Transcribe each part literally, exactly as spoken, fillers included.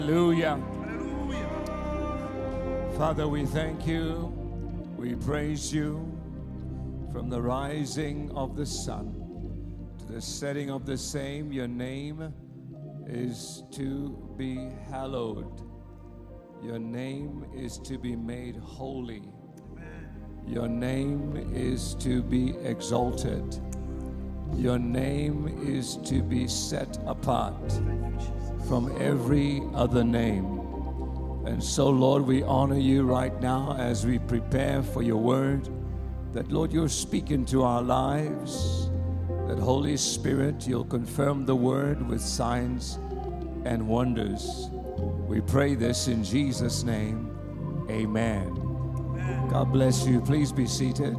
Hallelujah. Father, we thank you. We praise you from the rising of the sun to the setting of the same. Your name is to be hallowed. Your name is to be made holy. Your name is to be exalted. Your name is to be set apart from every other name. And so, Lord, we honor you right now as we prepare for your word, that, Lord, you're speaking to our lives, that, Holy Spirit, you'll confirm the word with signs and wonders. We pray this in Jesus' name. Amen. God bless you. Please be seated.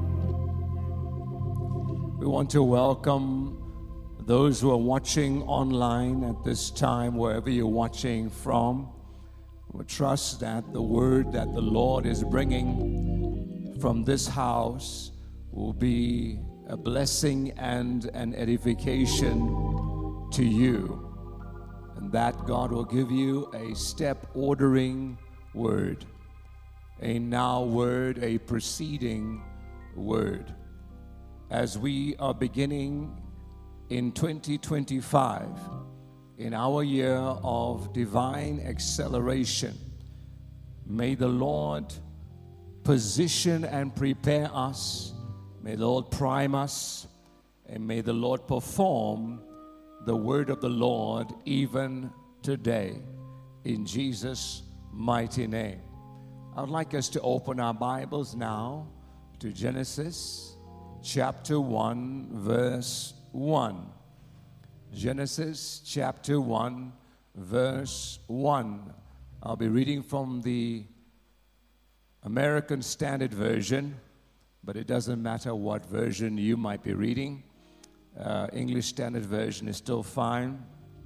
We want to welcome those who are watching online at this time, wherever you're watching from. We trust that the word that the Lord is bringing from this house will be a blessing and an edification to you, and that God will give you a step ordering word, a now word, a preceding word. As we are beginning in twenty twenty-five, in our year of divine acceleration, may the Lord position and prepare us. May the Lord prime us, and may the Lord perform the word of the Lord even today, in Jesus' mighty name. I would like us to open our Bibles now to Genesis chapter one, verse one. Genesis chapter one, verse one. I'll be reading from the American Standard Version, but it doesn't matter what version you might be reading. Uh, English Standard Version is still fine.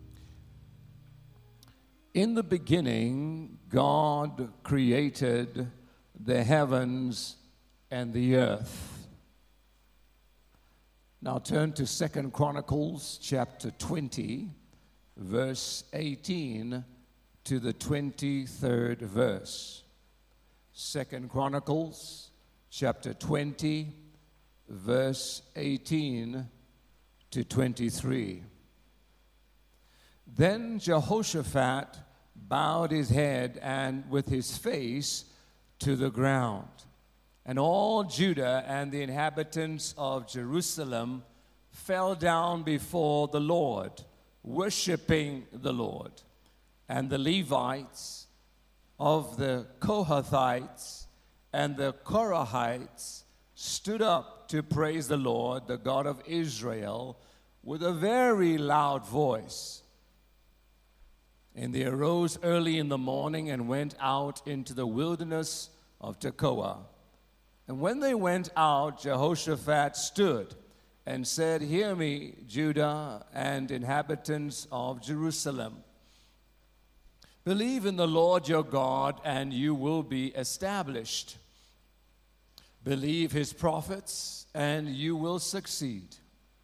In the beginning, God created the heavens and the earth. Now turn to Second Chronicles chapter twenty, verse eighteen to the twenty-third verse. Second Chronicles chapter twenty, verse eighteen to twenty-three. Then Jehoshaphat bowed his head and with his face to the ground. And all Judah and the inhabitants of Jerusalem fell down before the Lord, worshiping the Lord. And the Levites of the Kohathites and the Korahites stood up to praise the Lord, the God of Israel, with a very loud voice. And they arose early in the morning and went out into the wilderness of Tekoa. And when they went out, Jehoshaphat stood and said, "Hear me, Judah and inhabitants of Jerusalem. Believe in the Lord your God, and you will be established. Believe his prophets, and you will succeed."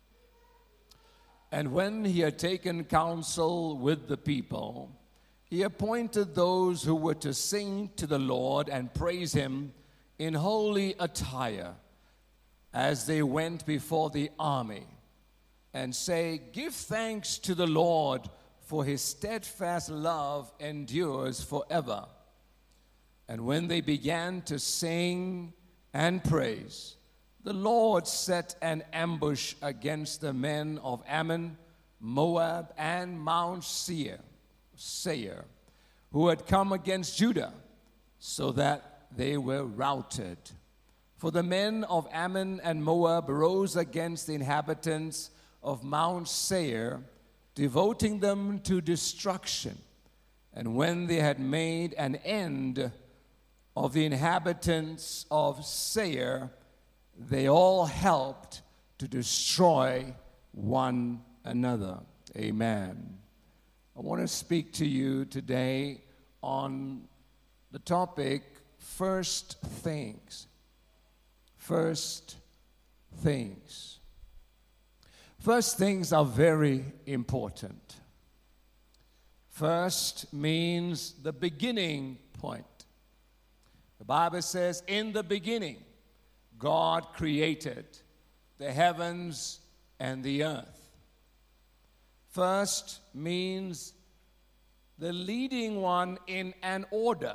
And when he had taken counsel with the people, he appointed those who were to sing to the Lord and praise him in holy attire, as they went before the army, and say, "Give thanks to the Lord, for his steadfast love endures forever." And when they began to sing and praise, the Lord set an ambush against the men of Ammon, Moab, and Mount Seir, Seir, who had come against Judah, so that they were routed. For the men of Ammon and Moab rose against the inhabitants of Mount Seir, devoting them to destruction. And when they had made an end of the inhabitants of Seir, they all helped to destroy one another. Amen. I want to speak to you today on the topic, first things. First things. First things are very important. First means the beginning point. The Bible says, in the beginning, God created the heavens and the earth. First means the leading one in an order.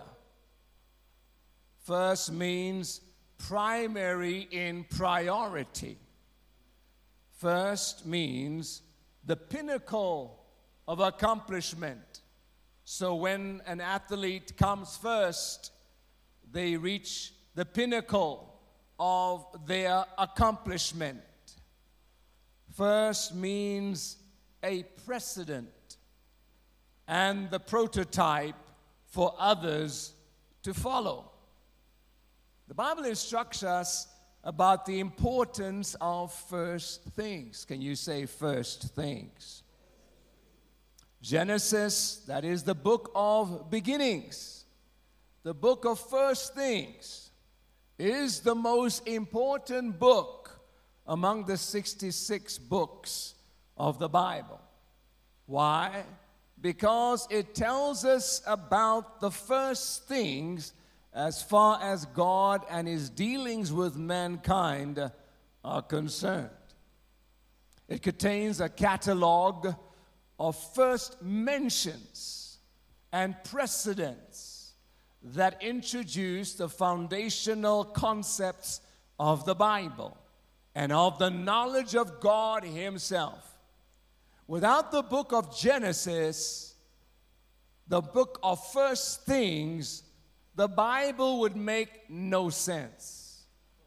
First means primary in priority. First means the pinnacle of accomplishment. So when an athlete comes first, they reach the pinnacle of their accomplishment. First means a precedent and the prototype for others to follow. The Bible instructs us about the importance of first things. Can you say first things? Genesis, that is the book of beginnings, the book of first things, is the most important book among the sixty-six books of the Bible. Why? Because it tells us about the first things as far as God and His dealings with mankind are concerned. It contains a catalog of first mentions and precedents that introduce the foundational concepts of the Bible and of the knowledge of God Himself. Without the book of Genesis, the book of first things, the Bible would make no sense.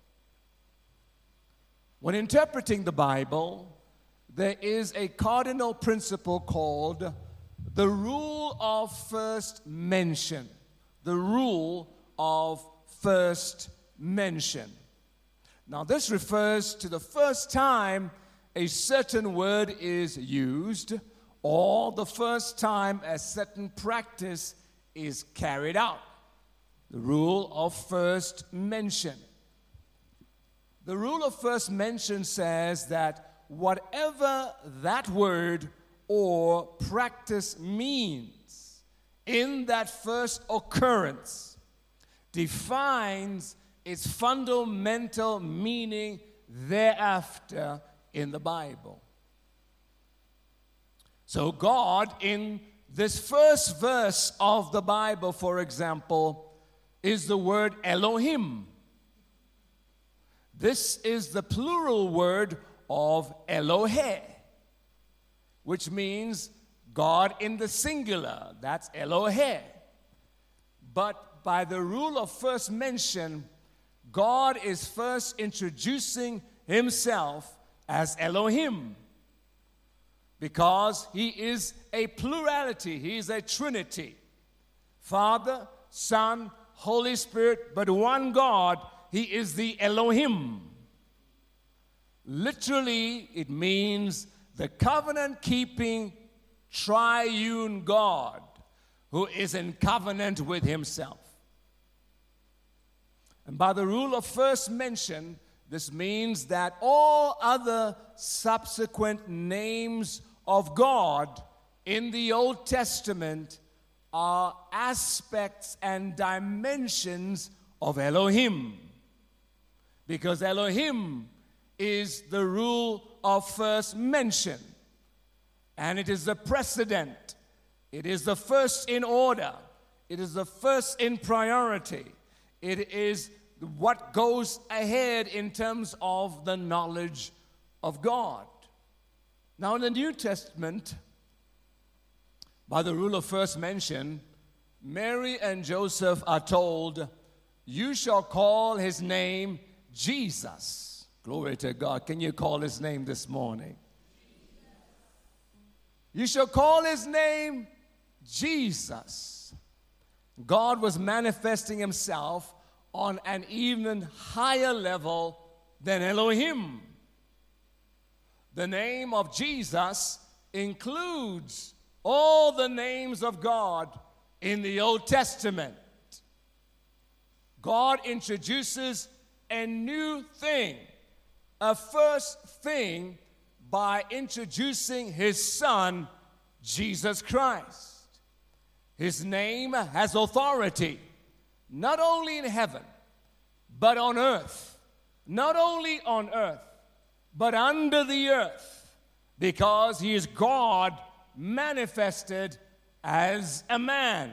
When interpreting the Bible, there is a cardinal principle called the rule of first mention. The rule of first mention. Now, this refers to the first time a certain word is used, or the first time a certain practice is carried out. The rule of first mention. The rule of first mention says that whatever that word or practice means in that first occurrence defines its fundamental meaning thereafter in the Bible. So God, in this first verse of the Bible, for example, is the word Elohim. This is the plural word of Elohe, which means God in the singular. That's Elohe. But by the rule of first mention, God is first introducing Himself as Elohim, because He is a plurality. He is a trinity. Father, Son, Holy Spirit, but one God. He is the Elohim. Literally, it means the covenant-keeping triune God who is in covenant with Himself. And by the rule of first mention, this means that all other subsequent names of God in the Old Testament are aspects and dimensions of Elohim. Because Elohim is the rule of first mention. And it is the precedent. It is the first in order. It is the first in priority. It is what goes ahead in terms of the knowledge of God. Now in the New Testament, by the rule of first mention, Mary and Joseph are told, "You shall call His name Jesus." Glory to God. Can you call His name this morning? You shall call His name Jesus. God was manifesting Himself on an even higher level than Elohim. The name of Jesus includes all the names of God in the Old Testament. God introduces a new thing, a first thing, by introducing His Son, Jesus Christ. His name has authority, not only in heaven, but on earth. Not only on earth, but under the earth, because he is God manifested as a man.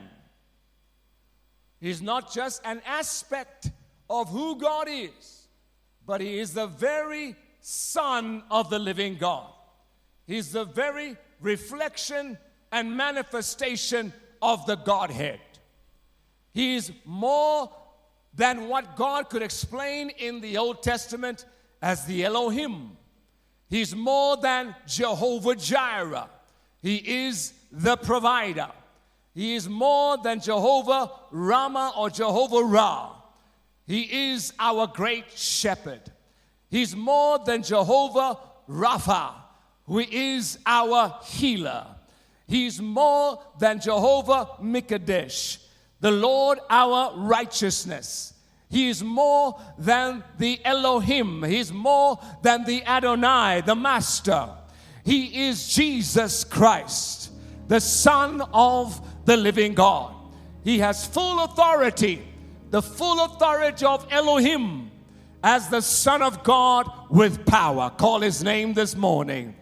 He's not just an aspect of who God is, but he is the very Son of the living God. He's the very reflection and manifestation of the Godhead. He is more than what God could explain in the Old Testament as the Elohim. He's more than Jehovah Jireh. He is the provider. He is more than Jehovah Ramah or Jehovah Ra. He is our great shepherd. He's more than Jehovah Rapha, who is our healer. He's more than Jehovah Mikadesh, the Lord our righteousness. He is more than the Elohim. He's more than the Adonai, the Master. He is Jesus Christ, the Son of the living God. He has full authority, the full authority of Elohim as the Son of God with power. Call his name this morning.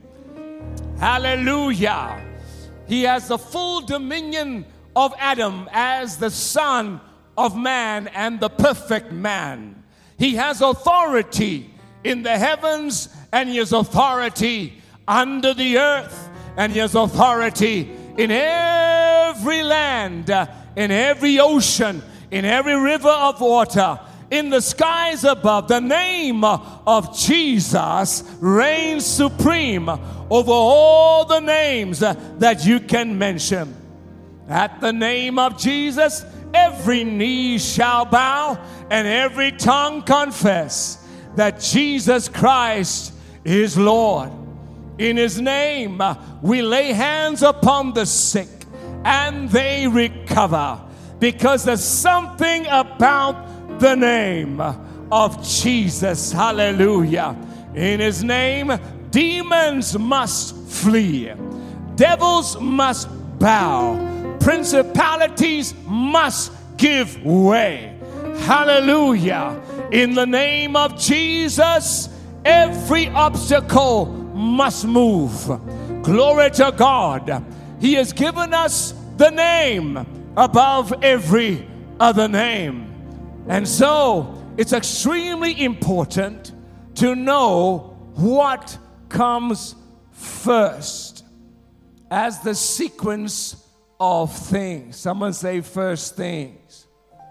Hallelujah. He has the full dominion of Adam as the Son of Man and the perfect man. He has authority in the heavens, and he has authority under the earth, and he has authority in every land, in every ocean, in every river of water, in the skies above. The name of Jesus reigns supreme over all the names that you can mention. At the name of Jesus, every knee shall bow and every tongue confess that Jesus Christ is Lord. In his name, we lay hands upon the sick and they recover, because there's something about the name of Jesus. Hallelujah. In his name, demons must flee. Devils must bow. Principalities must give way. Hallelujah. In the name of Jesus, every obstacle must move. Glory to God. He has given us the name above every other name. And so it's extremely important to know what comes first as the sequence of things. Someone say first things.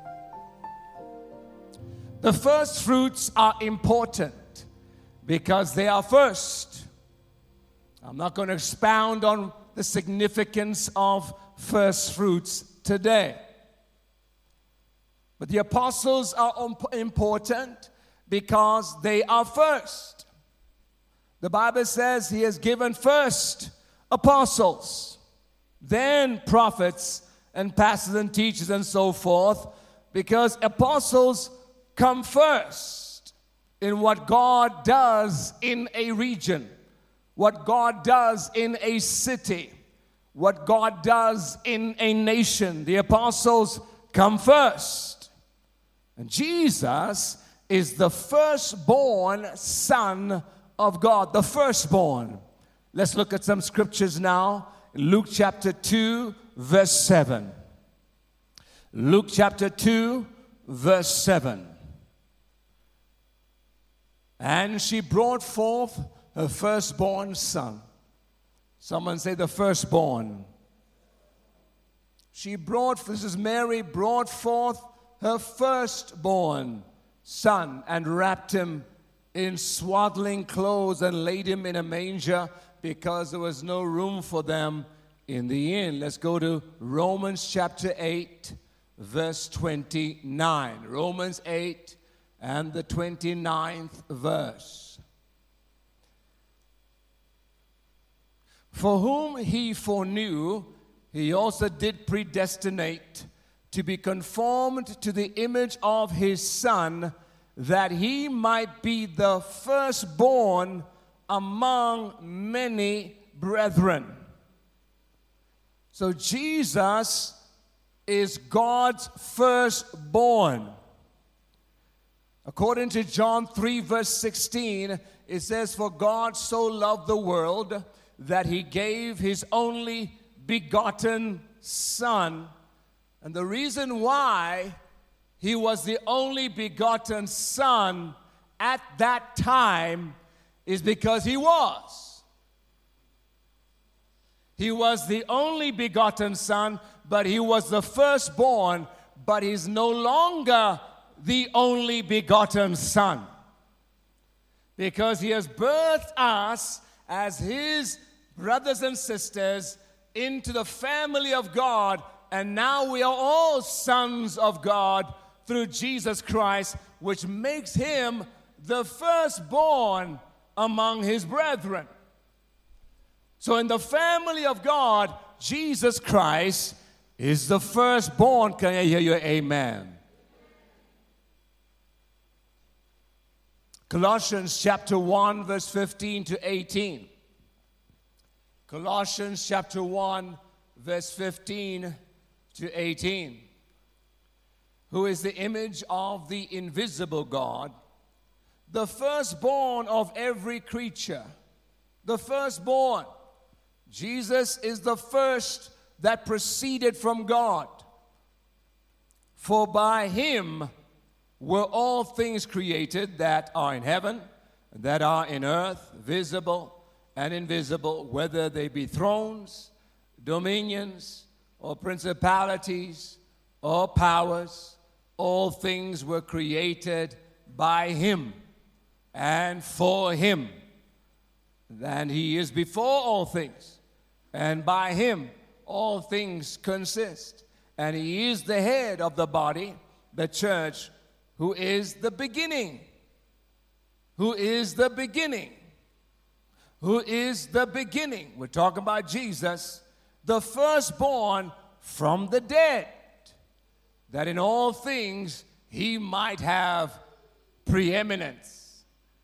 The first fruits are important because they are first. I'm not going to expound on the significance of first fruits today. But the apostles are important because they are first. The Bible says he has given first apostles, then prophets and pastors and teachers and so forth, because apostles come first in what God does in a region, what God does in a city, what God does in a nation. The apostles come first. And Jesus is the firstborn Son of God, the firstborn. Let's look at some scriptures now. Luke chapter two, verse seven. Luke chapter two, verse seven. And she brought forth her firstborn son. Someone say the firstborn. She brought, this is Mary, brought forth her firstborn son and wrapped him in swaddling clothes and laid him in a manger because there was no room for them in the inn. Let's go to Romans chapter eight, verse twenty-nine. Romans eight and the twenty-ninth verse. For whom he foreknew, he also did predestinate to be conformed to the image of his Son, that he might be the firstborn among many brethren. So Jesus is God's firstborn. According to John three, verse sixteen, it says, "For God so loved the world that he gave his only begotten Son." And the reason why he was the only begotten Son at that time is because he was. He was the only begotten Son, but he was the firstborn, but he's no longer the only begotten Son, because he has birthed us as his brothers and sisters into the family of God, and now we are all sons of God through Jesus Christ, which makes him the firstborn among his brethren. So in the family of God, Jesus Christ is the firstborn. Can I hear your amen? Colossians chapter one, verse fifteen to eighteen. Colossians chapter one, verse fifteen to eighteen. Who is the image of the invisible God, the firstborn of every creature. The firstborn. Jesus is the first that proceeded from God. For by him were all things created that are in heaven, that are in earth, visible and invisible, whether they be thrones, dominions, or principalities, or powers. All things were created by him and for him. And he is before all things, and by him all things consist. And he is the head of the body, the church, who is the beginning. Who is the beginning? Who is the beginning? We're talking about Jesus, the firstborn from the dead, that in all things he might have preeminence.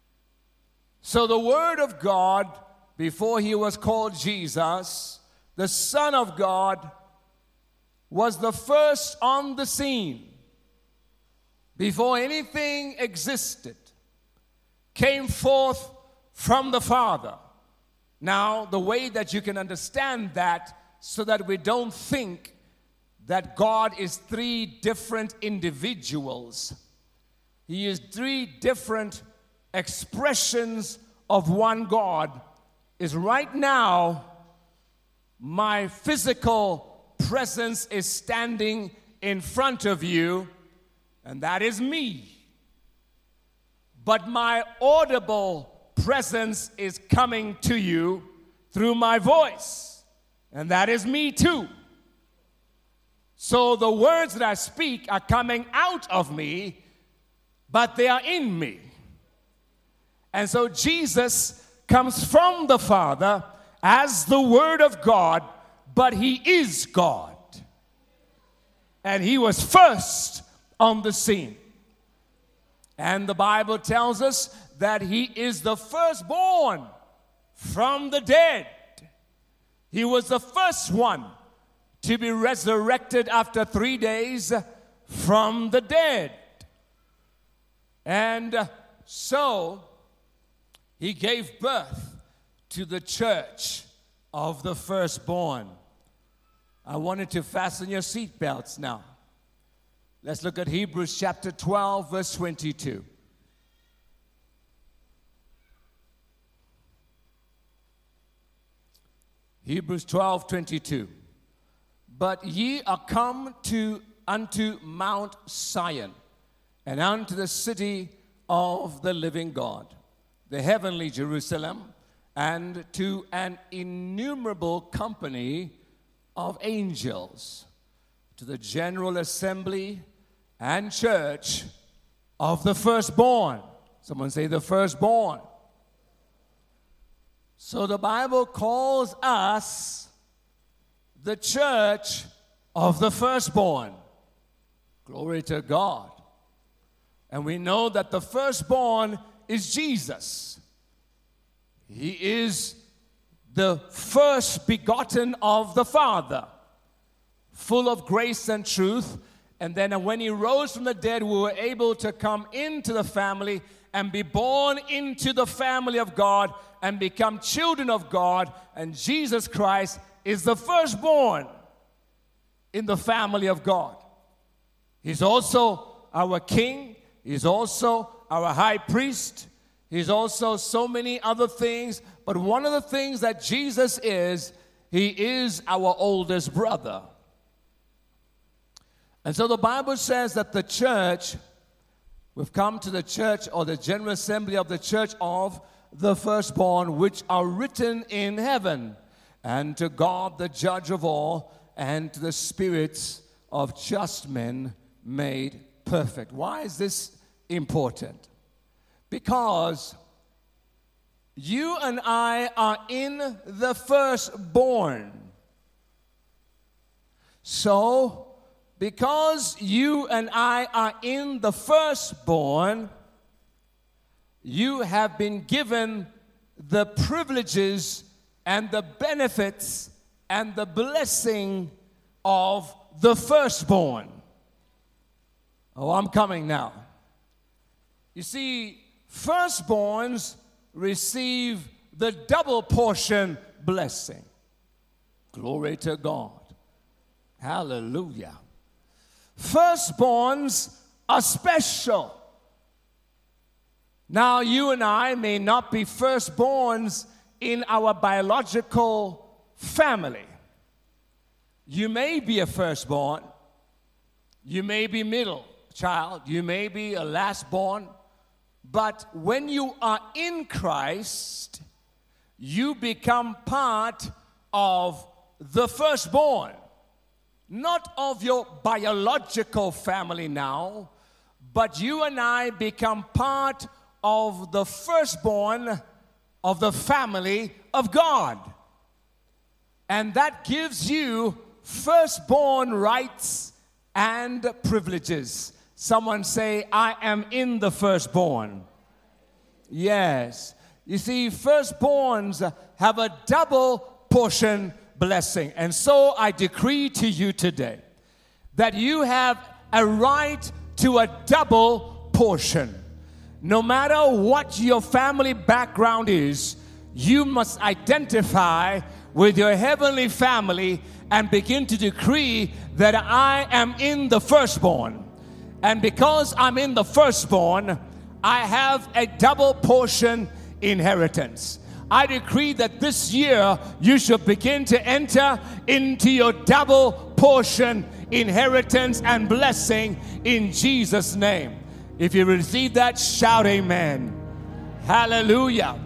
So the Word of God, before he was called Jesus, the Son of God, was the first on the scene. Before anything existed, came forth from the Father. Now, the way that you can understand that, so that we don't think that God is three different individuals. He is three different expressions of one God. Is right now, my physical presence is standing in front of you, and that is me. But my audible presence is coming to you through my voice, and that is me too. So the words that I speak are coming out of me, but they are in me. And so Jesus comes from the Father as the Word of God, but he is God. And he was first on the scene. And the Bible tells us that he is the firstborn from the dead. He was the first one to be resurrected after three days from the dead. And so he gave birth to the church of the firstborn. I wanted to fasten your seatbelts now. Let's look at Hebrews chapter twelve, verse twenty-two. Hebrews twelve, twenty-two. But ye are come to unto Mount Zion, and unto the city of the living God, the heavenly Jerusalem, and to an innumerable company of angels, to the general assembly and church of the firstborn. Someone say the firstborn. So the Bible calls us the church of the firstborn. Glory to God. And we know that the firstborn is Jesus. He is the first begotten of the Father. full of grace and truth. And then when he rose from the dead, we were able to come into the family and be born into the family of God and become children of God. And Jesus Christ is the firstborn in the family of God. He's also our king. He's also our high priest. He's also so many other things. But one of the things that Jesus is, he is our oldest brother. And so the Bible says that the church, we've come to the church or the general assembly of the church of the firstborn, which are written in heaven, and to God the judge of all, and to the spirits of just men made perfect. Why is this important? Because you and I are in the firstborn. So, because you and I are in the firstborn, you have been given the privileges and the benefits and the blessing of the firstborn. Oh, I'm coming now. You see, firstborns receive the double portion blessing. Glory to God. Hallelujah. Firstborns are special. Now, you and I may not be firstborns in our biological family. You may be a firstborn. You may be middle child. You may be a lastborn. But when you are in Christ, you become part of the firstborn. Not of your biological family now, but you and I become part of the firstborn of the family of God. And that gives you firstborn rights and privileges. Someone say, I am in the firstborn. Yes. You see, firstborns have a double portion blessing. And so I decree to you today that you have a right to a double portion. No matter what your family background is, you must identify with your heavenly family and begin to decree that I am in the firstborn. And because I'm in the firstborn, I have a double portion inheritance. I decree that this year you should begin to enter into your double portion inheritance and blessing in Jesus' name. If you receive that, shout amen. Hallelujah.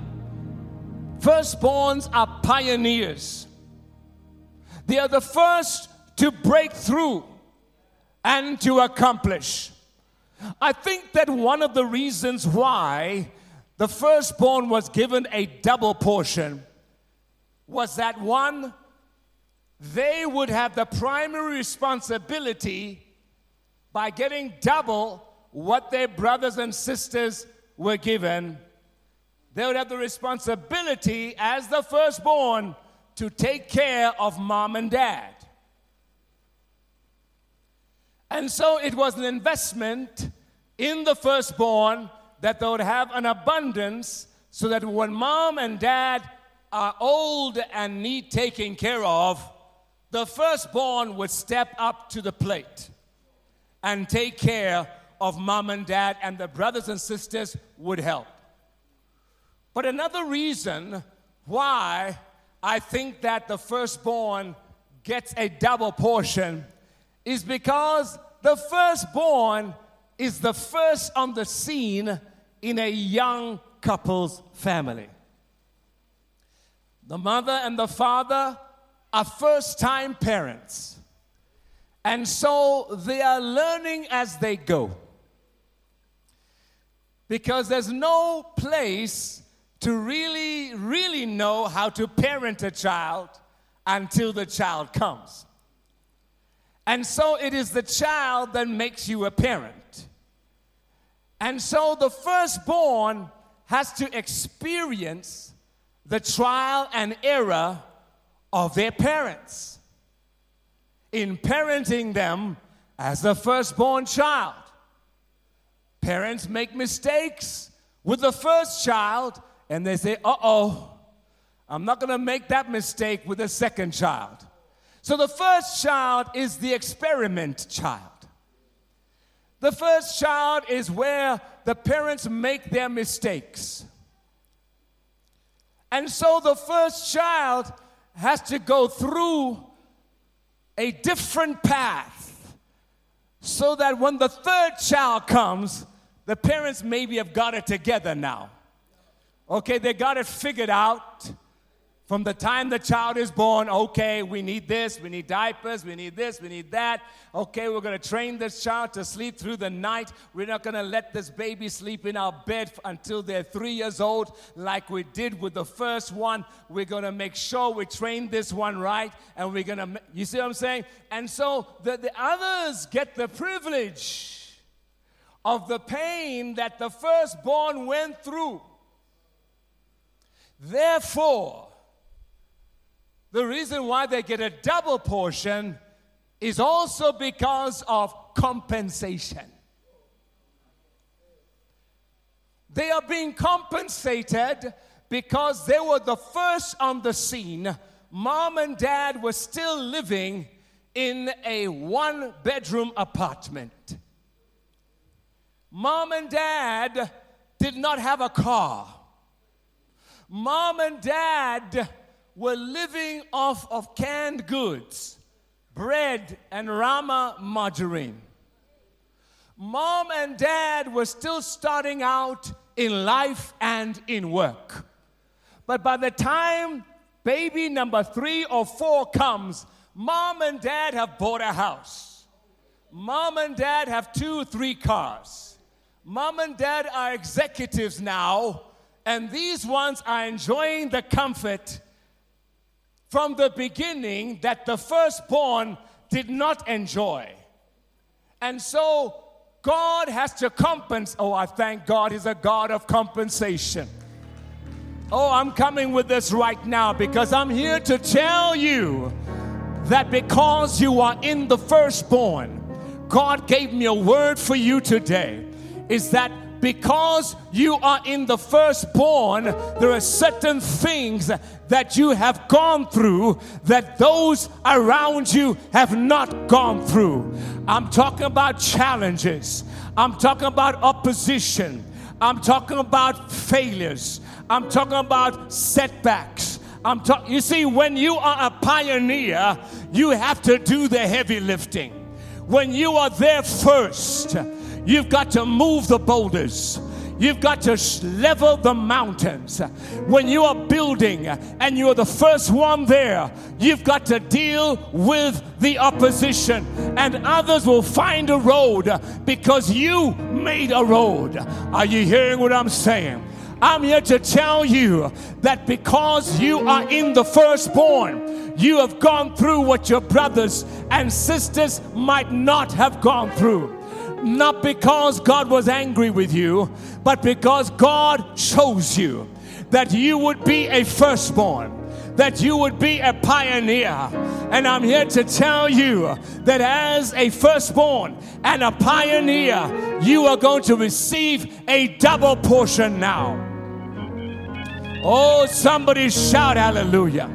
Firstborns are pioneers. They are the first to break through and to accomplish. I think that one of the reasons why the firstborn was given a double portion was that, one, they would have the primary responsibility by getting double what their brothers and sisters were given. They would have the responsibility as the firstborn to take care of mom and dad. And so it was an investment in the firstborn that they would have an abundance so that when mom and dad are old and need taking care of, the firstborn would step up to the plate and take care of mom and dad, and the brothers and sisters would help. But another reason why I think that the firstborn gets a double portion is because the firstborn is the first on the scene in a young couple's family. The mother and the father are first-time parents. And so they are learning as they go. Because there's no place to really, really know how to parent a child until the child comes. And so it is the child that makes you a parent. And so the firstborn has to experience the trial and error of their parents. in parenting them as the firstborn child. Parents make mistakes with the first child, and they say, uh-oh, I'm not going to make that mistake with the second child. So the first child is the experiment child. The first child is where the parents make their mistakes. And so the first child has to go through a different path so that when the third child comes, the parents maybe have got it together now. Okay, they got it figured out. From the time the child is born, okay, we need this, we need diapers, we need this, we need that. Okay, we're going to train this child to sleep through the night. We're not going to let this baby sleep in our bed until they're three years old like we did with the first one. We're going to make sure we train this one right, and we're going to, you see what I'm saying? And so the, the others get the privilege of the pain that the firstborn went through. Therefore, the reason why they get a double portion is also because of compensation. They are being compensated because they were the first on the scene. Mom and dad were still living in a one-bedroom apartment. Mom and dad did not have a car. Mom and dad were living off of canned goods, bread and Rama margarine. Mom and dad were still starting out in life and in work. But by the time baby number three or four comes, mom and dad have bought a house. Mom and dad have two, three cars. Mom and dad are executives now, and these ones are enjoying the comfort from the beginning that the firstborn did not enjoy. And so God has to compensate. Oh, I thank God He's a God of compensation. Oh, I'm coming with this right now because I'm here to tell you that because you are in the firstborn, God gave me a word for you today, is that because you are in the firstborn, there are certain things that you have gone through that those around you have not gone through. I'm talking about challenges. I'm talking about opposition. I'm talking about failures. I'm talking about setbacks. I'm talking. You see, when you are a pioneer, you have to do the heavy lifting. When you are there first, you've got to move the boulders. You've got to level the mountains. When you are building and you're the first one there, you've got to deal with the opposition. And others will find a road because you made a road. Are you hearing what I'm saying? I'm here to tell you that because you are in the firstborn, you have gone through what your brothers and sisters might not have gone through. Not because God was angry with you, but because God chose you, that you would be a firstborn, that you would be a pioneer. And I'm here to tell you that as a firstborn and a pioneer, you are going to receive a double portion now. Oh, somebody shout hallelujah.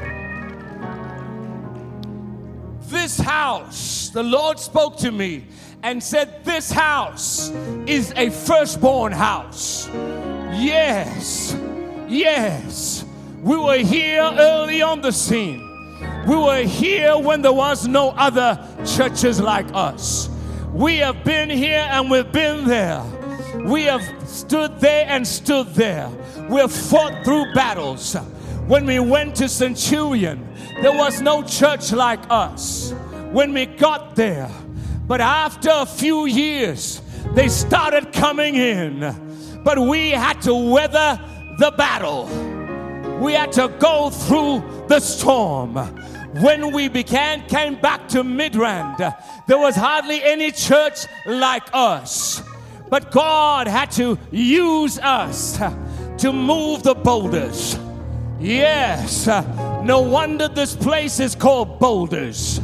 This house, the Lord spoke to me and said, this house is a firstborn house. Yes, yes. We were here early on the scene. We were here when there was no other churches like us. We have been here and we've been there. We have stood there and stood there. We have fought through battles. When we went to Centurion, there was no church like us. When we got there, but after a few years, they started coming in. But we had to weather the battle. We had to go through the storm. When we began, came back to Midrand, there was hardly any church like us. But God had to use us to move the boulders. Yes, no wonder this place is called Boulders.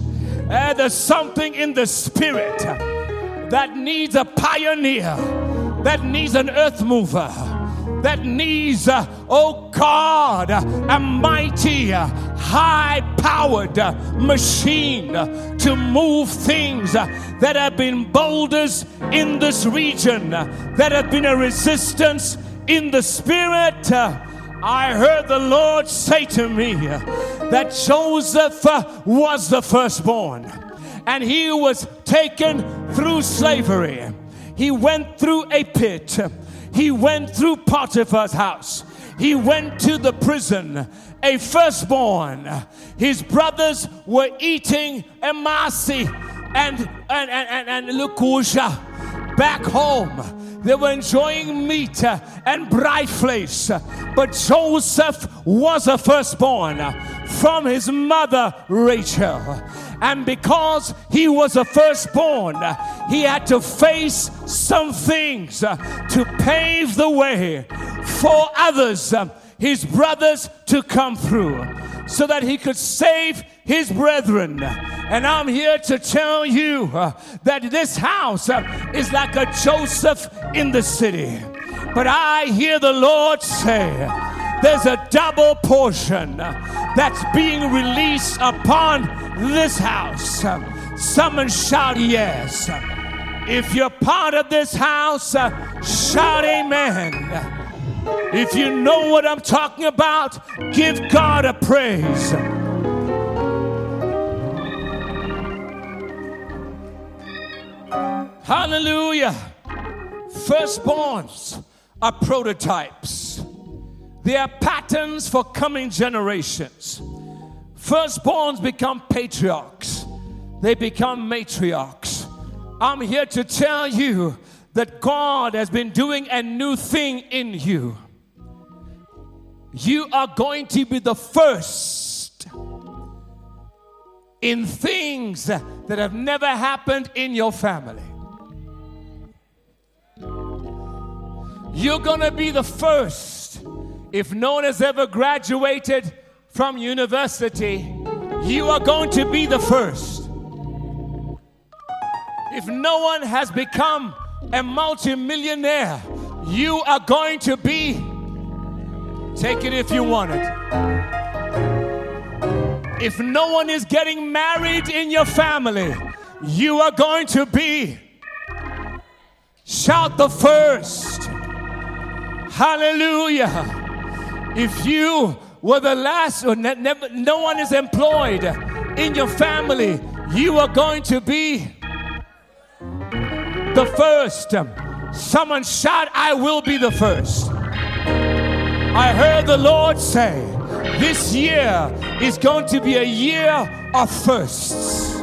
Uh, there's something in the spirit that needs a pioneer, that needs an earth mover, that needs, uh, oh God, a mighty, uh, high-powered uh, machine uh, to move things uh, that have been boulders in this region, uh, that have been a resistance in the spirit. Uh, I heard the Lord say to me uh, that Joseph uh, was the firstborn, and he was taken through slavery. He went through a pit. He went through Potiphar's house. He went to the prison, a firstborn. His brothers were eating emasi and and and, and, and lukusha back home. They were enjoying meat and bright flesh. But Joseph was a firstborn from his mother Rachel. And because he was a firstborn, he had to face some things to pave the way for others, his brothers, to come through, so that he could save his brethren. And I'm here to tell you uh, that this house uh, is like a Joseph in the city. But I hear the Lord say, there's a double portion uh, that's being released upon this house. Uh, someone shout yes. If you're part of this house, uh, shout amen. If you know what I'm talking about, give God a praise. Hallelujah. Firstborns are prototypes. They are patterns for coming generations. Firstborns become patriarchs. They become matriarchs. I'm here to tell you that God has been doing a new thing in you. You are going to be the first in things that have never happened in your family. You're going to be the first. If no one has ever graduated from university, you are going to be the first. If no one has become a multimillionaire, you are going to be. Take it if you want it. If no one is getting married in your family, you are going to be. Shout the first. Hallelujah. If you were the last, or ne- never, no one is employed in your family, you are going to be the first. Someone shout, I will be the first. I heard the Lord say, this year is going to be a year of firsts.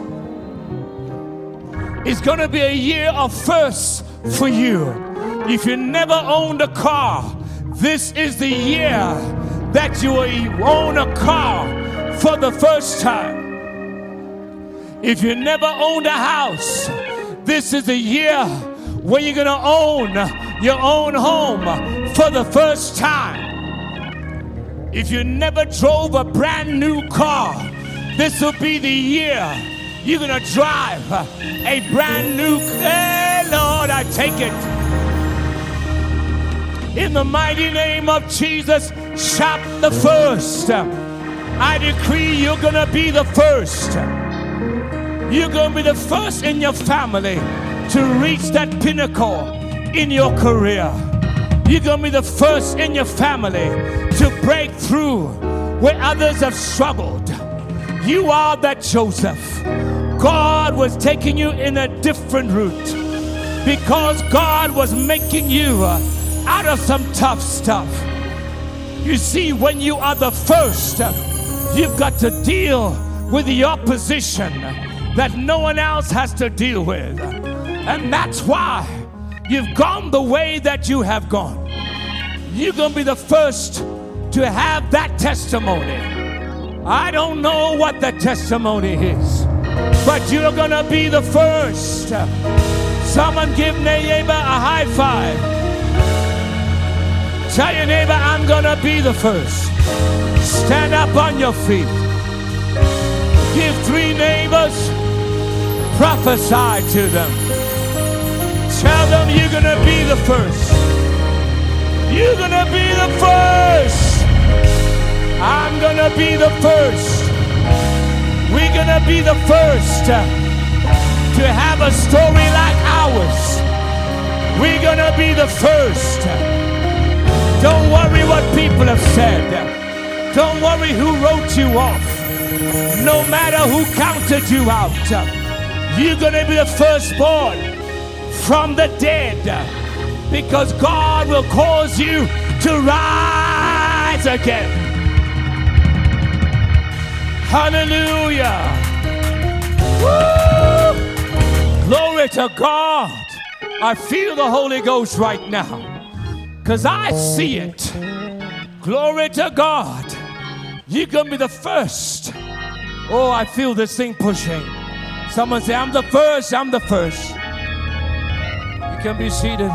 It's going to be a year of firsts for you. If you never owned a car, this is the year that you will own a car for the first time. If you never owned a house, this is the year where you're going to own your own home for the first time. If you never drove a brand new car, this will be the year you're going to drive a brand new car. Hey, Lord, I take it. In the mighty name of Jesus, shout the first. I decree you're going to be the first. You're going to be the first in your family to reach that pinnacle in your career. You're going to be the first in your family to break through where others have struggled. You are that Joseph. God was taking you in a different route because God was making you out of some tough stuff. You see, when you are the first, you've got to deal with the opposition that no one else has to deal with. And that's why you've gone the way that you have gone. You're going to be the first to have that testimony. I don't know what the testimony is, but you're going to be the first. Someone give your neighbor a high five. Tell your neighbor, I'm going to be the first. Stand up on your feet. Give three neighbors Prophesy to them. Tell them you're going to be the first. You're going to be the first. I'm going to be the first. We're going to be the first to have a story like ours. We're going to be the first. Don't worry what people have said. Don't worry who wrote you off. No matter who counted you out. You're going to be the firstborn from the dead, because God will cause you to rise again. Hallelujah. Woo! Glory to God. I feel the Holy Ghost right now, because I see it. Glory to God. You're going to be the first. Oh, I feel this thing pushing. Someone say, I'm the first, I'm the first. You can be seated.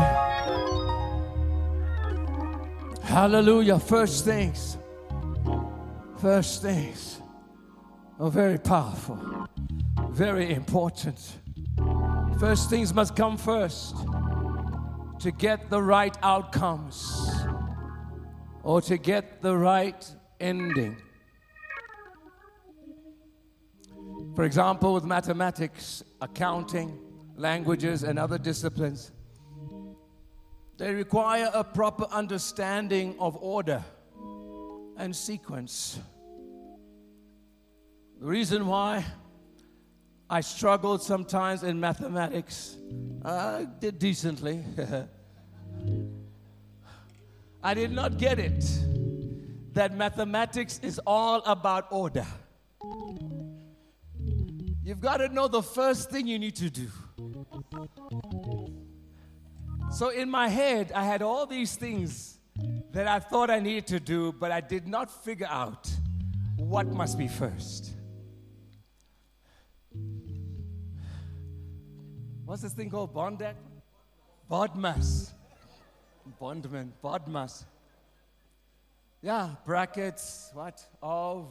Hallelujah. First things. First things are very powerful, very important. First things must come first to get the right outcomes or to get the right ending. For example, with mathematics, accounting, languages, and other disciplines, they require a proper understanding of order and sequence. The reason why I struggled sometimes in mathematics, I did decently. I did not get it that mathematics is all about order. You've got to know the first thing you need to do. So in my head, I had all these things that I thought I needed to do, but I did not figure out what must be first. What's this thing called? Bondet? Bodmas. Bondman. Bodmas. Yeah, brackets, what? Of.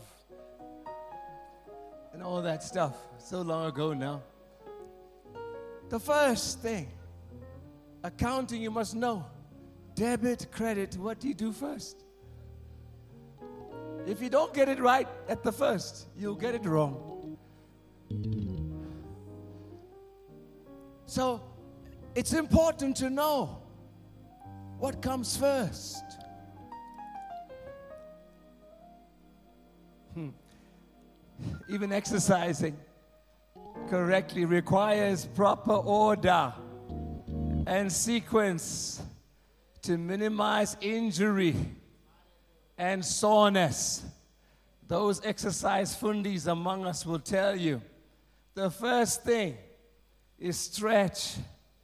And all that stuff. So long ago now. The first thing, accounting, you must know. Debit, credit, what do you do first? If you don't get it right at the first, you'll get it wrong. So, it's important to know what comes first. Hmm. Even exercising correctly requires proper order and sequence to minimize injury and soreness. Those exercise fundis among us will tell you the first thing is stretch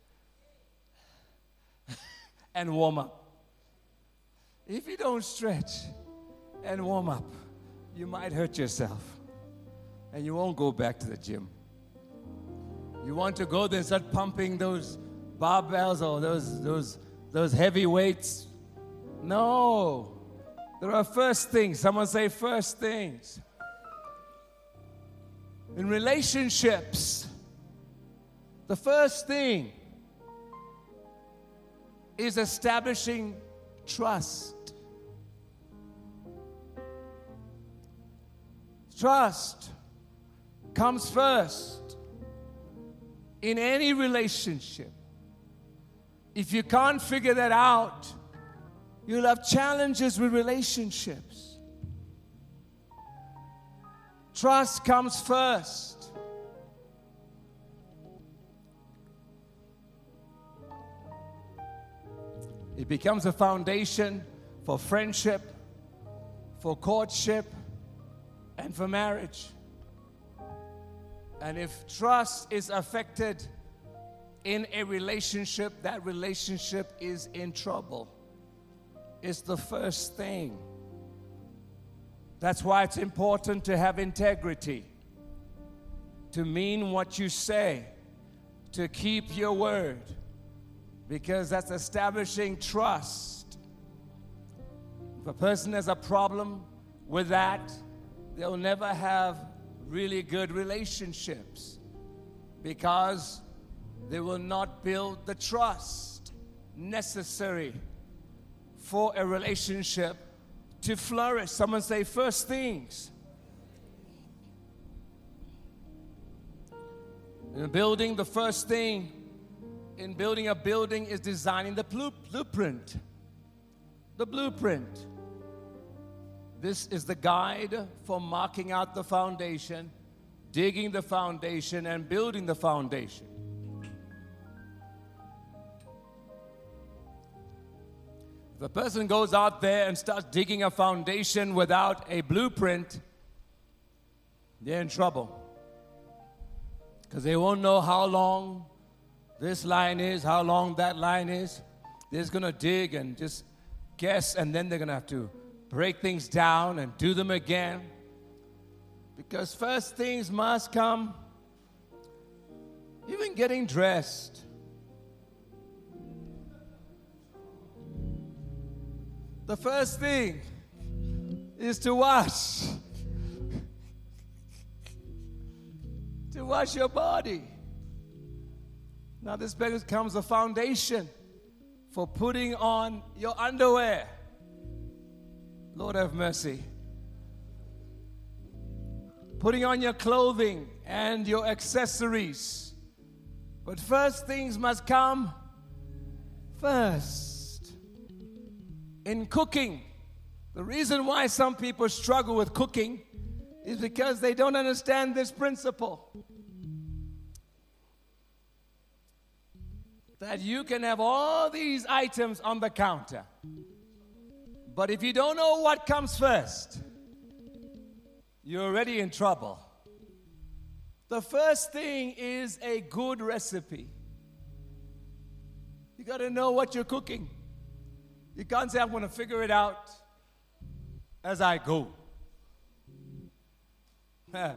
and warm up. If you don't stretch and warm up, you might hurt yourself. And you won't go back to the gym. You want to go there and start pumping those barbells or those those those heavy weights? No. There are first things. Someone say first things. In relationships, the first thing is establishing trust. Trust comes first in any relationship. If you can't figure that out, you'll have challenges with relationships. Trust comes first. It becomes a foundation for friendship, for courtship, and for marriage. And if trust is affected in a relationship, that relationship is in trouble. It's the first thing. That's why it's important to have integrity, to mean what you say, to keep your word, because that's establishing trust. If a person has a problem with that, they'll never have really good relationships. because they will not build the trust necessary for a relationship to flourish. Someone say, first things. In building, the first thing in building a building is designing the blueprint. The blueprint. This is the guide for marking out the foundation, digging the foundation, and building the foundation. If a person goes out there and starts digging a foundation without a blueprint, they're in trouble. Because they won't know how long this line is, how long that line is. They're just going to dig and just guess, and then they're going to have to break things down and do them again. Because first things must come. Even getting dressed. The first thing is to wash. To wash your body. Now this becomes a foundation for putting on your underwear. Lord have mercy. Putting on your clothing and your accessories. But first things must come first. In cooking, the reason why some people struggle with cooking is because they don't understand this principle. That you can have all these items on the counter, but if you don't know what comes first, you're already in trouble. The first thing is a good recipe. You got to know what you're cooking. You can't say, I'm going to figure it out as I go. This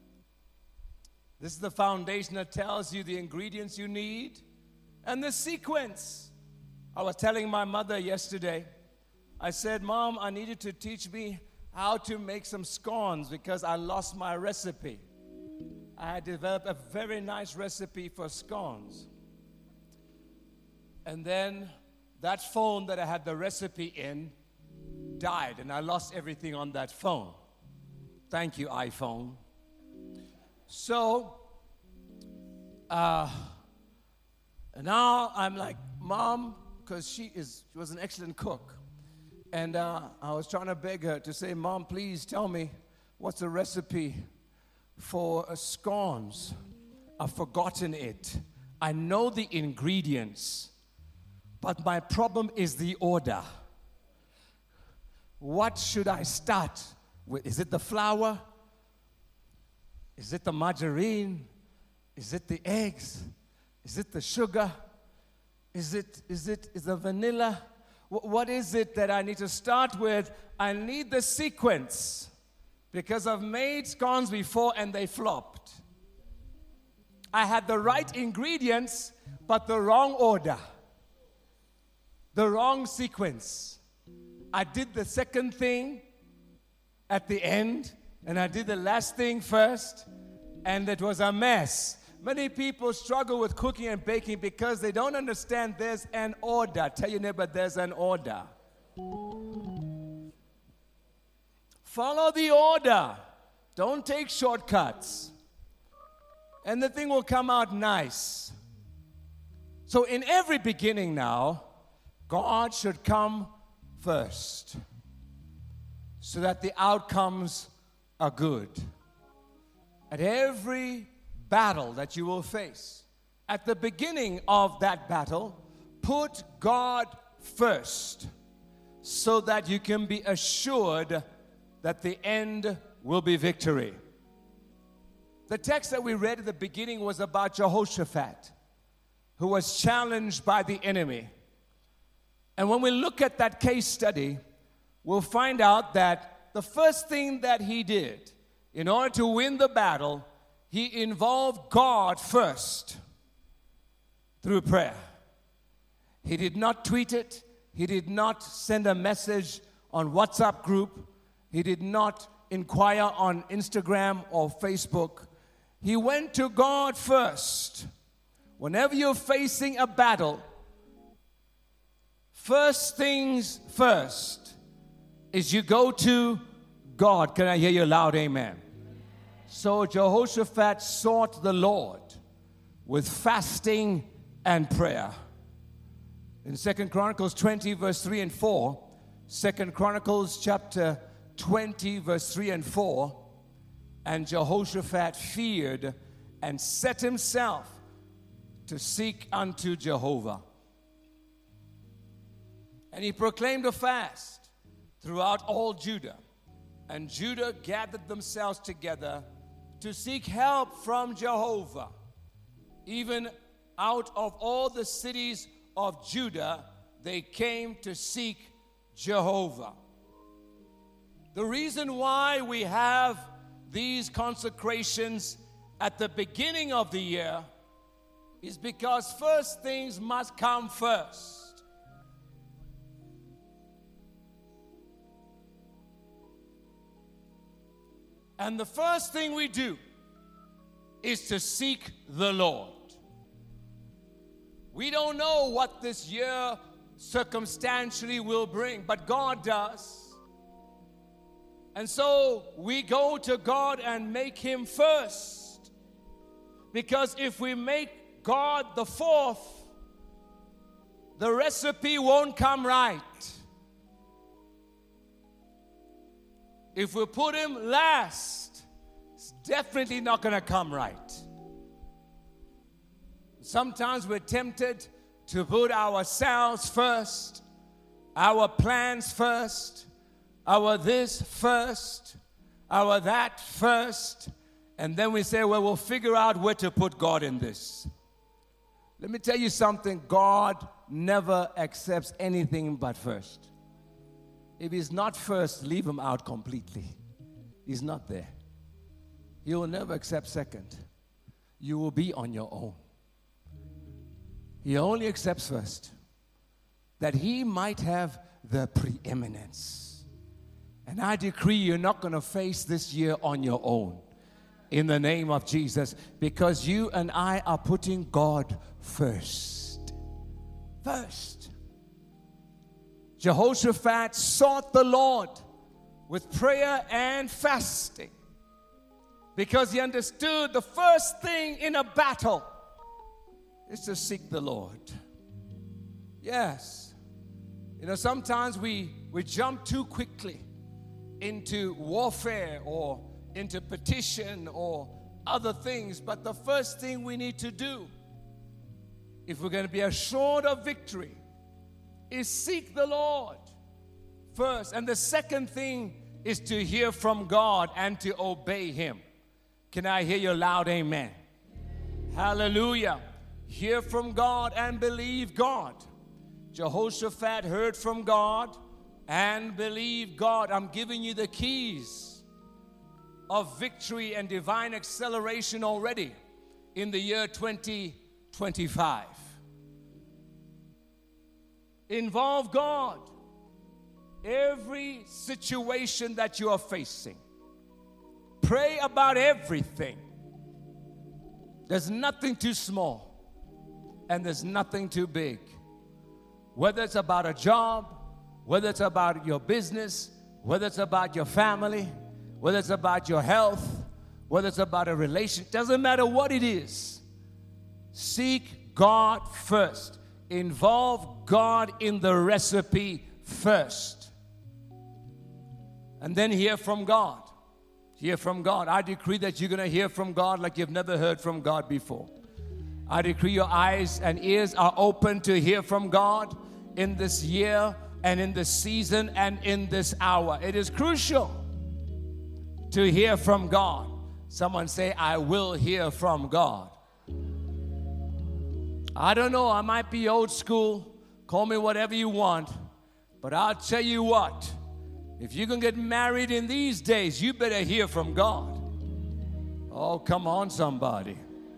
is the foundation that tells you the ingredients you need and the sequence. I was telling my mother yesterday, I said, Mom, I need you to teach me how to make some scones because I lost my recipe. I had developed a very nice recipe for scones. And then that phone that I had the recipe in died, and I lost everything on that phone. Thank you, iPhone. So, uh, now I'm like, Mom, because she is she was an excellent cook. And uh, I was trying to beg her to say, Mom, please tell me what's the recipe for uh, scones. I've forgotten it. I know the ingredients. But my problem is the order. What should I start with? Is it the flour? Is it the margarine? Is it the eggs? Is it the sugar? Is it, is it, is the vanilla? W- what is it that I need to start with? I need the sequence because I've made scones before and they flopped. I had the right ingredients, but the wrong order. The wrong sequence. I did the second thing at the end, and I did the last thing first, and it was a mess. Many people struggle with cooking and baking because they don't understand there's an order. Tell your neighbor there's an order. Follow the order. Don't take shortcuts. And the thing will come out nice. So in every beginning now, God should come first so that the outcomes are good. At every battle that you will face, at the beginning of that battle, put God first so that you can be assured that the end will be victory. The text that we read at the beginning was about Jehoshaphat, who was challenged by the enemy. And when we look at that case study, we'll find out that the first thing that he did in order to win the battle, he involved God first through prayer. He did not tweet it. He did not send a message on WhatsApp group. He did not inquire on Instagram or Facebook. He went to God first. Whenever you're facing a battle, first things first is you go to God. Can I hear you loud? Amen. So Jehoshaphat sought the Lord with fasting and prayer. In Second Chronicles twenty, verse three and four, Second Chronicles chapter twenty, verse three and four, and Jehoshaphat feared and set himself to seek unto Jehovah. And he proclaimed a fast throughout all Judah. And Judah gathered themselves together to seek help from Jehovah. Even out of all the cities of Judah, they came to seek Jehovah. The reason why we have these consecrations at the beginning of the year is because first things must come first. And the first thing we do is to seek the Lord. We don't know what this year circumstantially will bring, but God does. And so we go to God and make Him first. Because if we make God the fourth, the recipe won't come right. If we put Him last, it's definitely not going to come right. Sometimes we're tempted to put ourselves first, our plans first, our this first, our that first, and then we say, well, we'll figure out where to put God in this. Let me tell you something. God never accepts anything but first. If He's not first, leave Him out completely. He's not there. He will never accept second. You will be on your own. He only accepts first, that He might have the preeminence. And I decree you're not going to face this year on your own, in the name of Jesus, because you and I are putting God first. First. Jehoshaphat sought the Lord with prayer and fasting because he understood the first thing in a battle is to seek the Lord. Yes. You know, sometimes we, we jump too quickly into warfare or into petition or other things. But the first thing we need to do, if we're going to be assured of victory, is seek the Lord first. And the second thing is to hear from God and to obey Him. Can I hear your loud amen? Hallelujah. Hear from God and believe God. Jehoshaphat heard from God and believed God. I'm giving you the keys of victory and divine acceleration already in the year twenty twenty-five. Involve God. Every situation that you are facing. Pray about everything. There's nothing too small. And there's nothing too big. Whether it's about a job, whether it's about your business, whether it's about your family, whether it's about your health, whether it's about a relation, doesn't matter what it is. Seek God first. Involve God in the recipe first. And then hear from God. Hear from God. I decree that you're going to hear from God like you've never heard from God before. I decree your eyes and ears are open to hear from God in this year and in this season and in this hour. It is crucial to hear from God. Someone say, I will hear from God. I don't know, I might be old school. Call me whatever you want. But I'll tell you what, if you're going to get married in these days, you better hear from God. Oh, come on, somebody.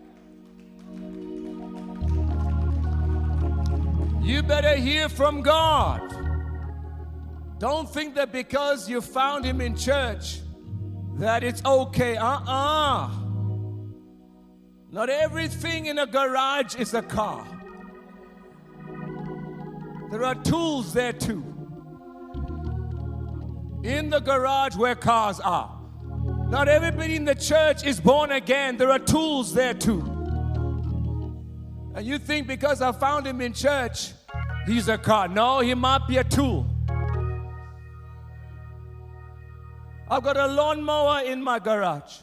You better hear from God. Don't think that because you found Him in church that it's okay. Uh-uh. Not everything in a garage is a car. There are tools there too. In the garage where cars are. Not everybody in the church is born again. There are tools there too. And you think because I found him in church, he's a car. No, he might be a tool. I've got a lawnmower in my garage.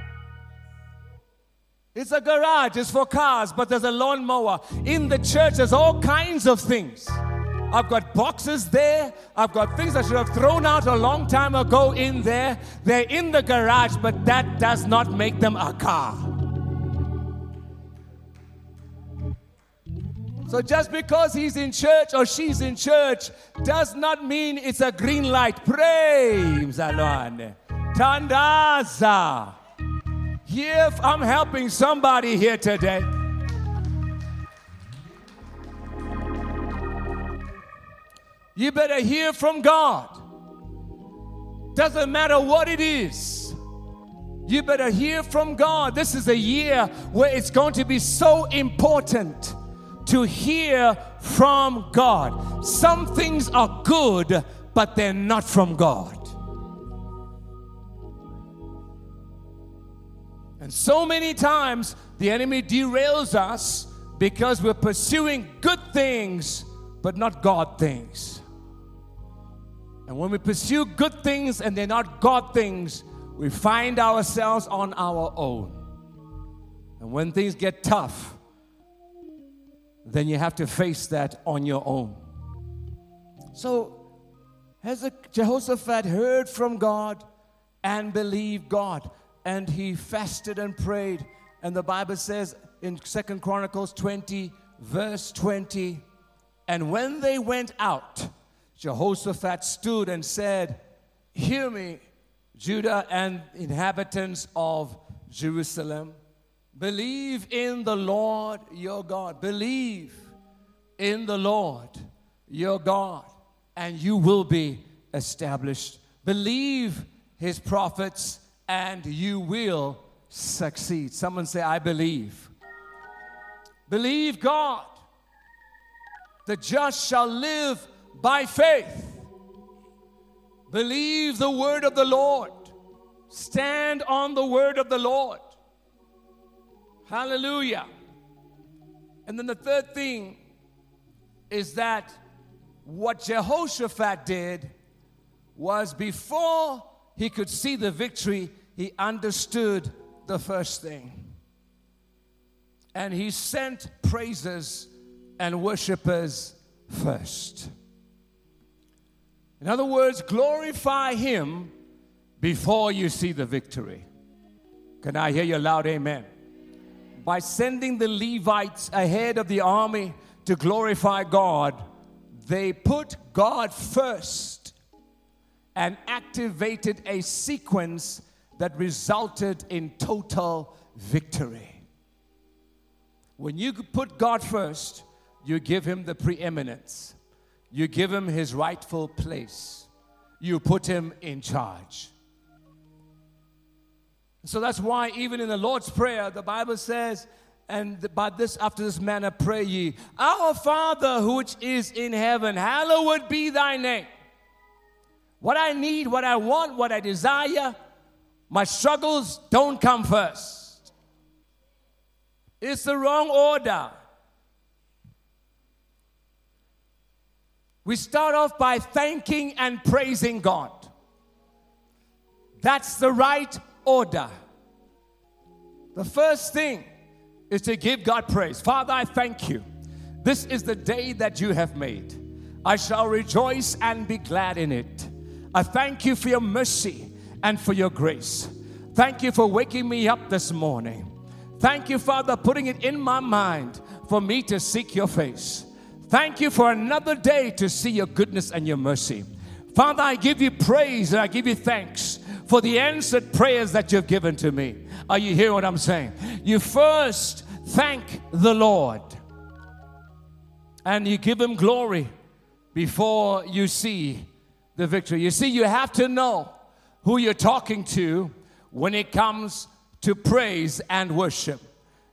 It's a garage, it's for cars, but there's a lawnmower. In the church, there's all kinds of things. I've got boxes there. I've got things I should have thrown out a long time ago in there. They're in the garage, but that does not make them a car. So just because he's in church or she's in church does not mean it's a green light. Praise the Lord. Tandaza. Here, I'm helping somebody here today. You better hear from God. Doesn't matter what it is. You better hear from God. This is a year where it's going to be so important to hear from God. Some things are good, but they're not from God. And so many times the enemy derails us because we're pursuing good things, but not God things. And when we pursue good things and they're not God things, we find ourselves on our own. And when things get tough, then you have to face that on your own. So, has Jehoshaphat heard from God and believed God? And he fasted and prayed. And the Bible says in Second Chronicles twenty, verse twenty, and when they went out, Jehoshaphat stood and said, hear me, Judah and inhabitants of Jerusalem. Believe in the Lord your God. Believe in the Lord your God, and you will be established. Believe his prophets, and you will succeed. Someone say, I believe. Believe God. The just shall live by faith. Believe the word of the Lord. Stand on the word of the Lord. Hallelujah. And then the third thing is that what Jehoshaphat did was before he could see the victory, he understood the first thing. And he sent praisers and worshipers first. In other words, glorify him before you see the victory. Can I hear you loud? Amen. By sending the Levites ahead of the army to glorify God, they put God first and activated a sequence that resulted in total victory. When you put God first, you give him the preeminence. You give him his rightful place. You put him in charge. So that's why even in the Lord's Prayer, the Bible says, and by this, after this manner pray ye, Our Father which is in heaven, hallowed be thy name. What I need, what I want, what I desire, my struggles don't come first. It's the wrong order. We start off by thanking and praising God. That's the right order. The first thing is to give God praise. Father, I thank you. This is the day that you have made. I shall rejoice and be glad in it. I thank you for your mercy and for your grace. Thank you for waking me up this morning. Thank you, Father, putting it in my mind for me to seek your face. Thank you for another day to see your goodness and your mercy. Father, I give you praise and I give you thanks for the answered prayers that you've given to me. Are you hearing what I'm saying? You first thank the Lord and you give him glory before you see the victory. You see, you have to know who you're talking to when it comes to praise and worship.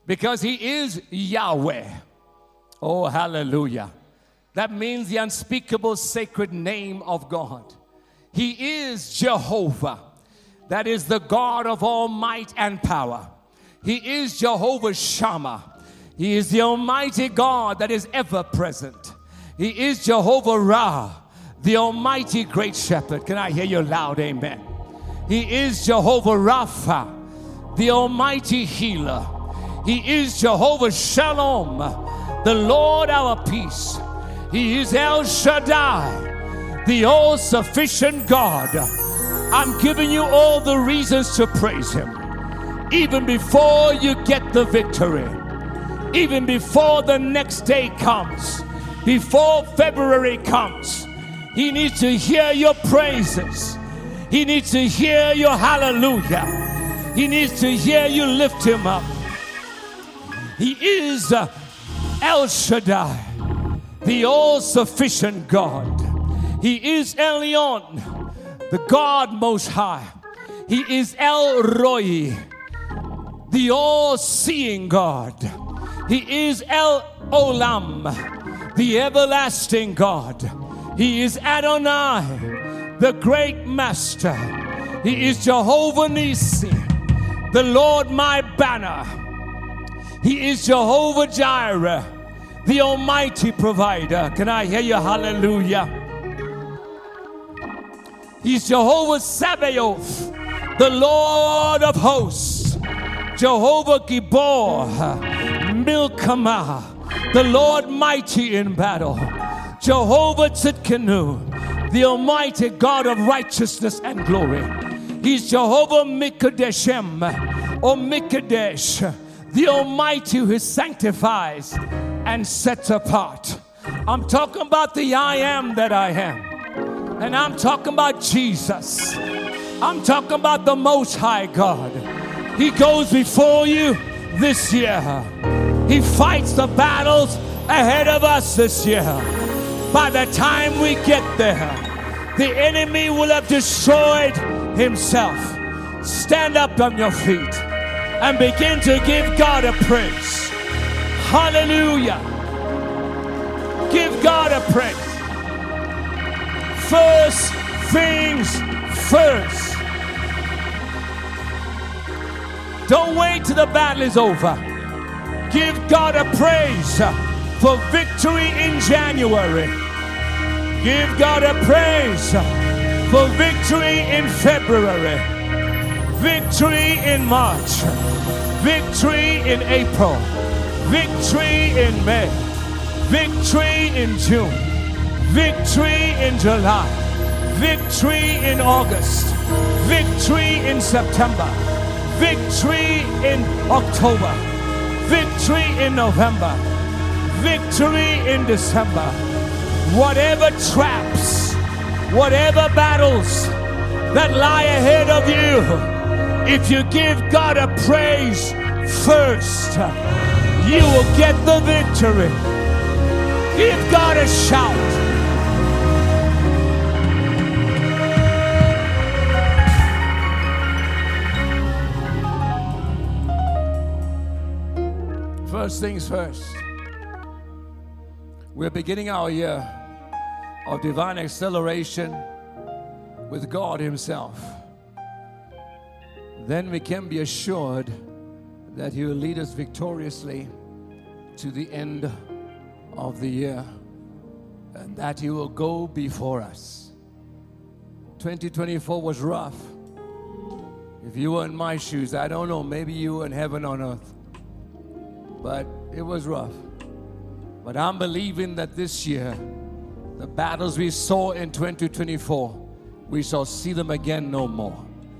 because he is Yahweh. Oh, hallelujah. That means the unspeakable sacred name of God. He is Jehovah. That is the God of all might and power. He is Jehovah Shammah. He is the Almighty God that is ever present. He is Jehovah Ra, the Almighty Great Shepherd. Can I hear you loud? Amen. He is Jehovah Rapha, the Almighty Healer. He is Jehovah Shalom, the Lord our peace. He is El Shaddai, the all-sufficient God. I'm giving you all the reasons to praise him. Even before you get the victory, even before the next day comes, before February comes, he needs to hear your praises. He needs to hear your hallelujah. He needs to hear you lift him up. He is uh, El Shaddai, the all-sufficient God. He is Elyon, the God Most High. He is El Roi, the all-seeing God. He is El Olam, the everlasting God. He is Adonai, the great master. He is Jehovah Nissi, the Lord my banner. He is Jehovah Jireh, the almighty provider. Can I hear you? Hallelujah. He's Jehovah Sabaoth, the Lord of hosts. Jehovah Gibor, Milkamah, the Lord mighty in battle. Jehovah Tzidkenu, the almighty God of righteousness and glory. He's Jehovah Mikadeshem, or Mikadesh, the almighty who sanctifies and sets apart. I'm talking about the I am that I am. And I'm talking about Jesus. I'm talking about the Most High God. He goes before you this year. He fights the battles ahead of us this year. By the time we get there, the enemy will have destroyed himself. Stand up on your feet and begin to give God a praise. Hallelujah. Give God a praise. First things first. Don't wait till the battle is over. Give God a praise for victory in January. Give God a praise for victory in February. Victory in March. Victory in April. Victory in May. Victory in June. Victory in July. Victory in August. Victory in September. Victory in October. Victory in November. Victory in December. Whatever traps, whatever battles that lie ahead of you, if you give God a praise first, you will get the victory. Give God a shout. First things first. We're beginning our year of divine acceleration with God himself. Then we can be assured that he will lead us victoriously to the end of the year, and that he will go before us. twenty twenty-four was rough. If you were in my shoes, I don't know, maybe you were in heaven on earth, but it was rough. But I'm believing that this year, the battles we saw in twenty twenty-four, we shall see them again no more.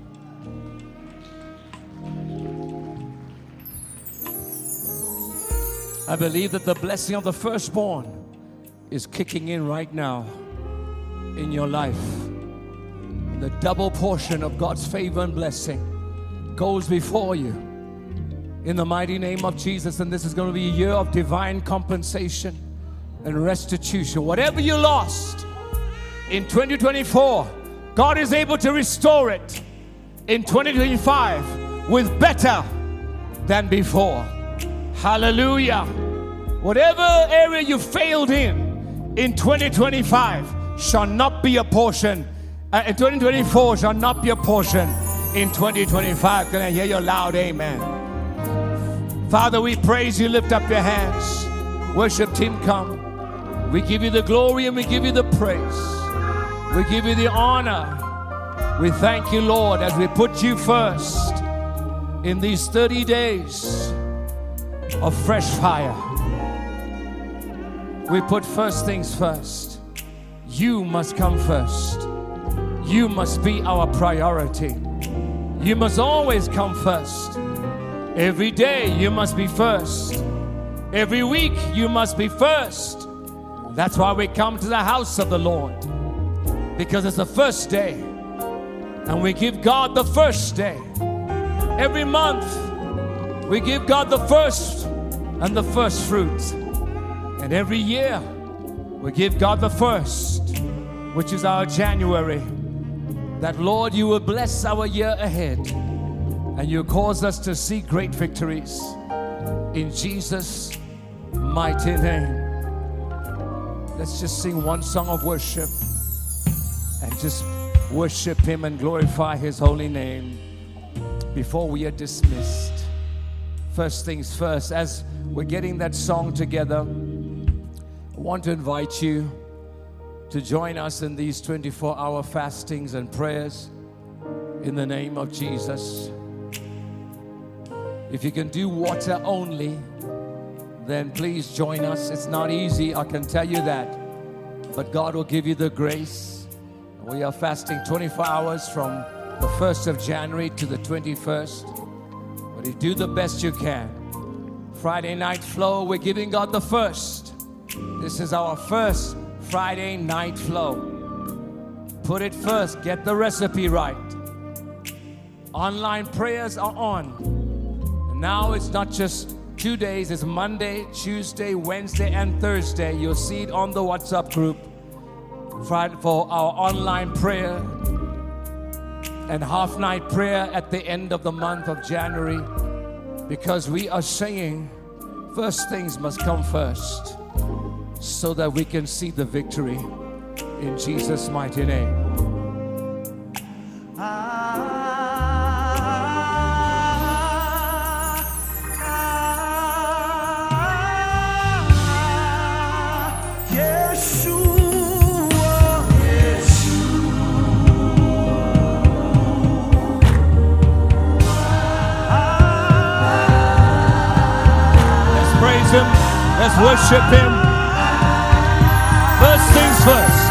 I believe that the blessing of the firstborn is kicking in right now in your life. The double portion of God's favor and blessing goes before you in the mighty name of Jesus. And this is going to be a year of divine compensation and restitution. Whatever you lost in twenty twenty-four, God is able to restore it in twenty twenty-five with better than before. Hallelujah. Whatever area you failed in, in twenty twenty-five shall not be a portion. Uh, in twenty twenty-four shall not be a portion in twenty twenty-five. Can I hear your loud amen? Father, we praise you. Lift up your hands. Worship team, come. We give you the glory and we give you the praise. We give you the honor. We thank you, Lord, as we put you first in these thirty days of fresh fire. We put first things first. You must come first. You must be our priority. You must always come first. Every day you must be first. Every week you must be first. That's why we come to the house of the Lord, because it's the first day, and we give God the first day. Every month we give God the first and the first fruits, and every year we give God the first, which is our January. That, Lord, you will bless our year ahead, and you cause us to see great victories in Jesus' mighty name. Let's just sing one song of worship and just worship him and glorify his holy name before we are dismissed. First things first, as we're getting that song together, I want to invite you to join us in these twenty-four hour fastings and prayers in the name of Jesus. If you can do water only, then please join us. It's not easy, I can tell you that, but God will give you the grace. We are fasting twenty-four hours from the first of January to the twenty-first, but you do the best you can. Friday night flow, we're giving God the first. This is our first Friday night flow. Put it first, get the recipe right. Online prayers are on. And now it's not just two days, it's Monday, Tuesday, Wednesday, and Thursday. You'll see it on the WhatsApp group for our online prayer and half night prayer at the end of the month of January, because we are saying first things must come first so that we can see the victory in Jesus' mighty name. Let's worship him. First things first.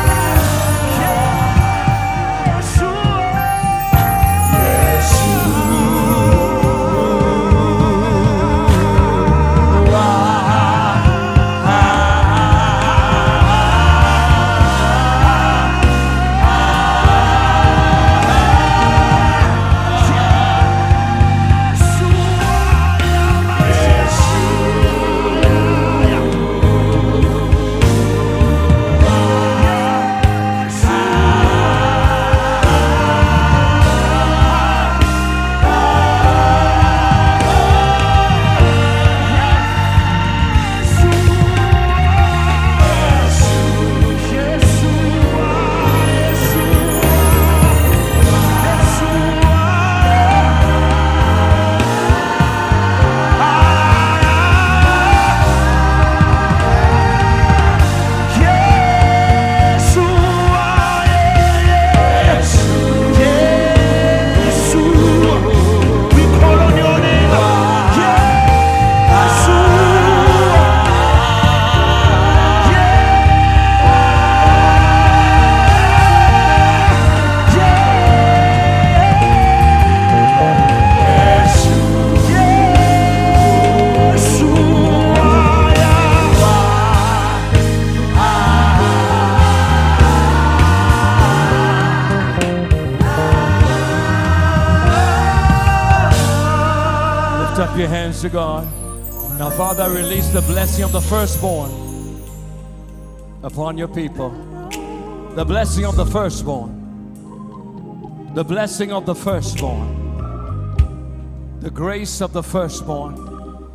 Your hands to God. Now, Father, release the blessing of the firstborn upon your people. The blessing of the firstborn. The blessing of the firstborn. The grace of the firstborn.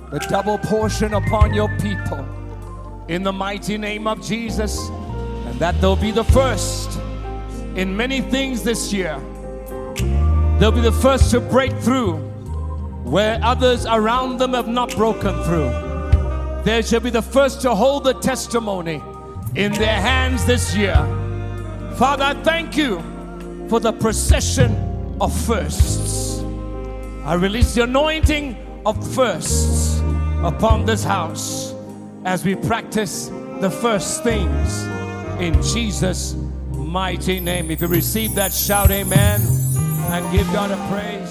the double portion upon your people in the mighty name of Jesus, and that they'll be the first in many things this year. They'll be the first to break through where others around them have not broken through. They shall be the first to hold the testimony in their hands this year. Father, I thank you for the procession of firsts. I release the anointing of firsts upon this house as we practice the first things in Jesus' mighty name. If you receive that, shout amen and give God a praise.